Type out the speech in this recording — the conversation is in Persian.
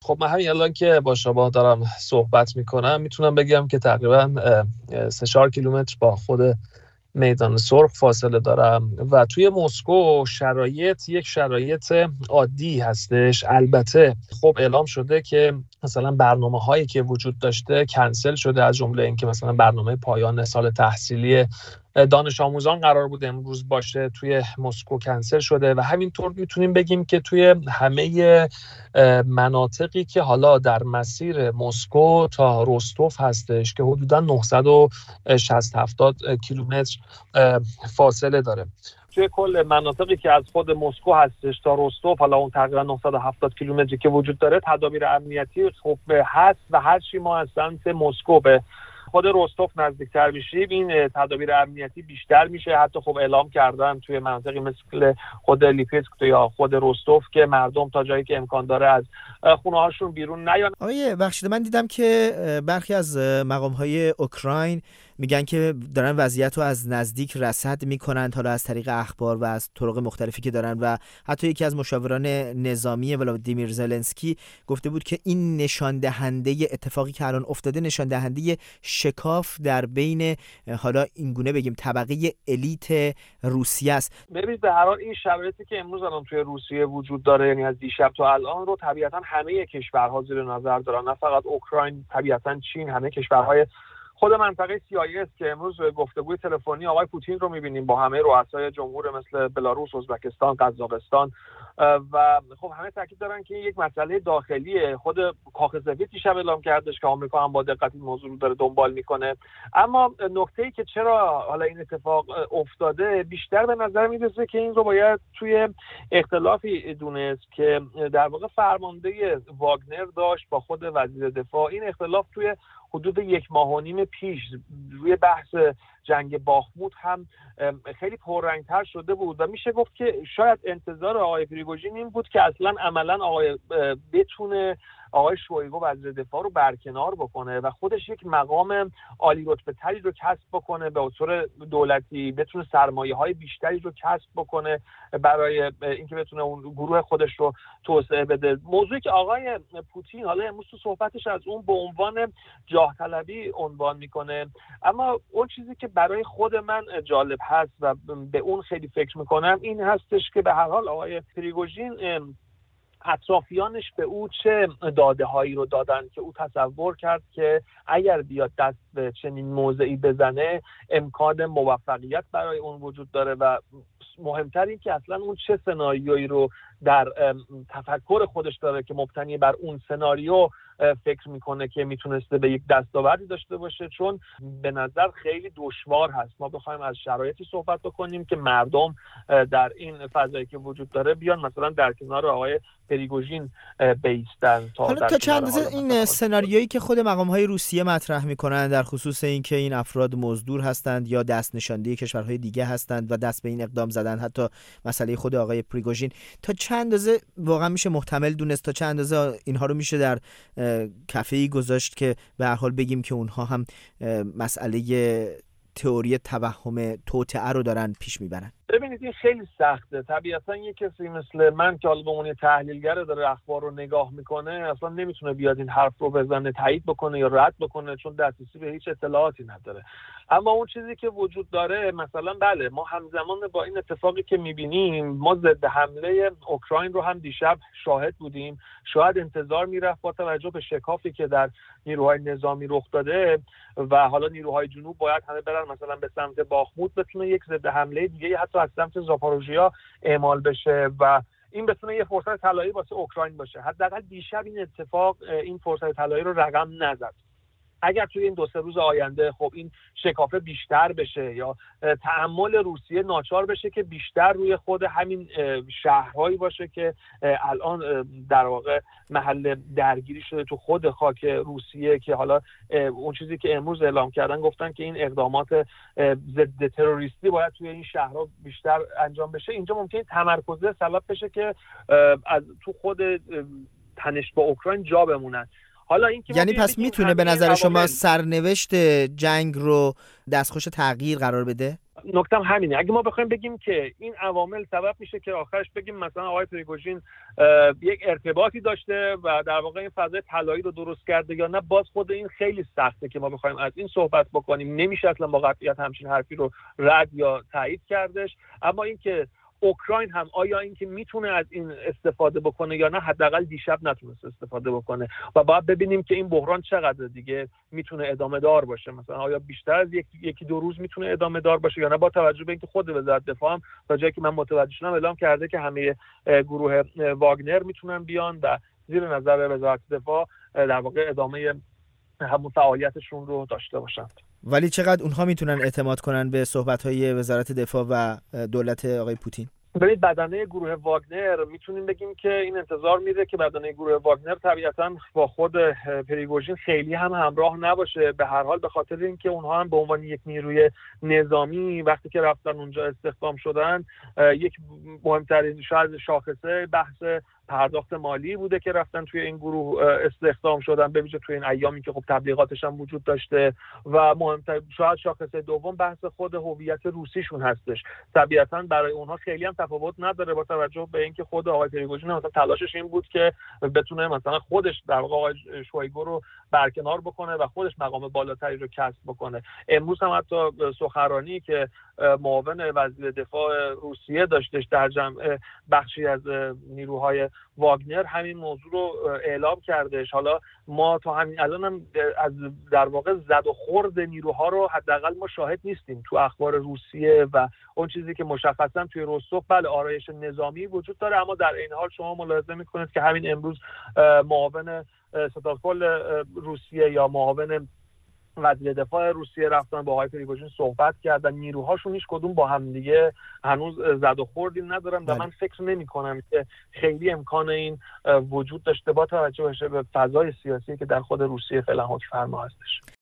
خب من همین الان که با شما دارم صحبت میکنم میتونم بگم که تقریبا 3-4 کیلومتر با خود میدان سرخ فاصله دارم و توی مسکو یک شرایط عادی هستش. البته خب اعلام شده که مثلا برنامه هایی که وجود داشته کنسل شده، از جمله اینکه مثلا برنامه پایان سال تحصیلی دانش آموزان قرار بود امروز باشه توی مسکو کنسل شده و همینطور میتونیم بگیم که توی همه مناطقی که حالا در مسیر مسکو تا رستوف هستش که حدودا 960-70 کیلومتر فاصله داره، توی کل مناطقی که از خود مسکو هستش تا رستوف، حالا اون تقریبا 970 کیلومتری که وجود داره، تدابیر امنیتی خب هست و هر چی ما از سمت مسکو به خود رستوف نزدیکتر بشیم این تدابیر امنیتی بیشتر میشه. حتی خب اعلام کردن توی مناطقی مثل خود لیپسک یا خود رستوف که مردم تا جایی که امکان داره از خونه هاشون بیرون نیان. آقای بخشیده، من دیدم که برخی از مقام‌های اوکراین میگن که دارن وضعیت رو از نزدیک رصد میکنن، حالا از طریق اخبار و از طرق مختلفی که دارن، و حتی یکی از مشاوران نظامی ولادیمیر زلنسکی گفته بود که این نشان دهنده اتفاقی که الان افتاده نشان دهنده شکاف در بین، حالا اینگونه بگیم، طبقه الیت روسیه است. ببینید به هر حال این شرایطی که امروز الان توی روسیه وجود داره، یعنی از دیشب تا الان، رو طبیعتاً همه کشورها زیر نظر دارن، نه فقط اوکراین، طبیعتاً چین، همه کشورهای خود منطقه CIS که امروز گفتگوی تلفنی آقای پوتین رو می‌بینیم با همه رؤسای جمهور مثل بلاروس، ازبکستان، قزاقستان و خب همه تاکید دارن که یک مسئله داخلیه. خود کاخ سفید دیشب اعلام کردش که آمریکا هم با دقت این موضوع رو داره دنبال میکنه. اما نکته‌ای که چرا حالا این اتفاق افتاده بیشتر به نظر میرسه که این رو باید توی اختلافی دونست که در واقع فرمانده واگنر داشت با خود وزیر دفاع. این اختلاف توی حدود 1.5 ماه پیش روی بحث جنگ باخموت هم خیلی پررنگ‌تر شده بود و میشه گفت که شاید انتظار آقای پریگوژین این بود که اصلا عملاً بتونه آقای شویگو وزیر دفاع رو برکنار بکنه و خودش یک مقام عالی رتبه تری رو کسب بکنه، به طور دولتی بتونه سرمایه‌های بیشتری رو کسب بکنه برای اینکه بتونه اون گروه خودش رو توسعه بده. موضوعی که آقای پوتین حالا امروز تو صحبتش از اون به عنوان جاه طلبی عنوان میکنه، اما اون چیزی که برای خود من جالب هست و به اون خیلی فکر میکنم این هستش که به هر حال آقای پریگوژین اطرافیانش به او چه داده هایی رو دادن که او تصور کرد که اگر بیاد دست به چنین موضعی بزنه امکان موفقیت برای اون وجود داره و مهمتر این که اصلا اون چه سناریویی رو در تفکر خودش داره که مبتنی بر اون سناریو فکر میکنه که میتونسته به یک دستاوردی داشته باشه. چون به نظر خیلی دشوار هست ما بخوایم از شرایطی صحبت بکنیم که مردم در این فضایی که وجود داره بیان مثلا در کنار آقای پریگوژین بیستن. حالا تا چند اندازه این سناریویی که خود مقام‌های روسیه مطرح میکنن در خصوص اینکه این افراد مزدور هستند یا دست نشانده کشورهای دیگه هستند و دست به این اقدام زدن، حتی مسئله خود آقای پریگوژین، تا چند اندازه واقعا میشه محتمل دونست، تا چند اندازه اینها رو میشه در کفه‌ای گذاشت که به هر حال بگیم که اونها هم مسئله تئوری توهم توطئه رو دارن پیش میبرن؟ ببینید این خیلی سخته. طبیعتا یک کسی مثل من که حالا به عنوان تحلیلگر داره اخبار رو نگاه میکنه اصلا نمیتونه بیاد این حرف رو بزنه، تایید بکنه یا رد بکنه، چون دسترسی به هیچ اطلاعاتی نداره. اما اون چیزی که وجود داره مثلا بله ما همزمان با این اتفاقی که میبینیم ما ضد حمله اوکراین رو هم دیشب شاهد بودیم. شاید انتظار میرفت با توجه به شکافی که در نیروهای نظامی رخ داده و حالا نیروهای جنوب باید همه برن مثلا به سمت باخموت، بتونه یک ضد حمله دیگه حتی از سمت زاپاروژیا اعمال بشه و این بتونه یه فرصت طلایی واسه اوکراین باشه. حداقل دیشب این اتفاق این فرصت طلایی رو رقم نزد. اگر توی این 2-3 روز آینده خب این شکافه بیشتر بشه یا تحمل روسیه ناچار بشه که بیشتر روی خود همین شهرهایی باشه که الان در واقع محل درگیری شده تو خود خاک روسیه، که حالا اون چیزی که امروز اعلام کردن گفتن که این اقدامات ضد تروریستی باید توی این شهرها بیشتر انجام بشه، اینجا ممکنه تمرکز سبب بشه که از تو خود تنش با اوکراین جا بمونن. حالا این که یعنی پس میتونه به نظر شما سرنوشت جنگ رو دستخوش تغییر قرار بده؟ نکتم همینه. اگه ما بخوایم بگیم که این عوامل سبب میشه که آخرش بگیم مثلا آقای پریگوژین یک ارتباطی داشته و در واقع این فضای طلایی رو درست کرده یا نه، باز خود این خیلی سخته که ما بخوایم از این صحبت بکنیم. نمیشه اصلا با قطعیت همچین حرفی رو رد یا تایید کردش. اما اینکه اوکراین هم آیا اینکه میتونه از این استفاده بکنه یا نه، حداقل دیشب نتونست استفاده بکنه و باید ببینیم که این بحران چقدر دیگه میتونه ادامه دار باشه. مثلا آیا بیشتر از یکی دو روز میتونه ادامه دار باشه یا نه، با توجه به اینکه خود وزارت دفاع هم تا جایی که من متوجه شدم اعلام کرده که همه گروه واگنر میتونن بیان و زیر نظر وزارت دفاع در واقع ادامه همون فعالیتشون رو داشته باشن. ولی چقدر اونها میتونن اعتماد کنن به صحبت‌های وزارت دفاع و دولت آقای پوتین؟ ببینید، بدنه گروه واگنر میتونیم بگیم که این انتظار میره که بدنه گروه واگنر طبیعتاً با خود پریگوژین خیلی هم همراه نباشه. به هر حال به خاطر اینکه اونها هم به عنوان یک نیروی نظامی وقتی که رفتن اونجا استخدام شدن، یک مهمترین شاید شاخصه بحث پرداخت مالی بوده که رفتن توی این گروه استخدام شدن، به ویژه توی این ایامی که خب تبلیغاتش هم وجود داشته. و مهمتر شاید شاخصه دوم بحث خود هویت روسیشون هستش. طبیعتاً برای اونها خیلی هم تفاوت نداره با توجه به اینکه خود آقای پریگوژین مثلا تلاشش این بود که بتونه مثلا خودش در واقع آقای شویگو رو برکنار بکنه و خودش مقام بالاتری رو کسب بکنه. امروز هم حتی سخنرانی که معاون وزیر دفاع روسیه داشتش در جمع بخشی از نیروهای واگنر همین موضوع رو اعلام کردش. حالا ما تا همین الان هم از در واقع زد و خورد نیروها رو حداقل ما شاهد نیستیم تو اخبار روسیه و اون چیزی که مشخصا توی رستوف بله آرایش نظامی وجود داره، اما در این حال شما ملاحظه میکنید که همین امروز معاون ستادکل روسیه یا معاون وزیر دفاع روسیه رفتن با آقای پریگوژین صحبت کردن. نیروهاشون هیچ کدوم با هم دیگه هنوز زد و خوردی ندارن و من فکر نمی کنم که خیلی امکان این وجود داشته با توجه به فضای سیاسی که در خود روسیه فعلا حکم فرما هستش.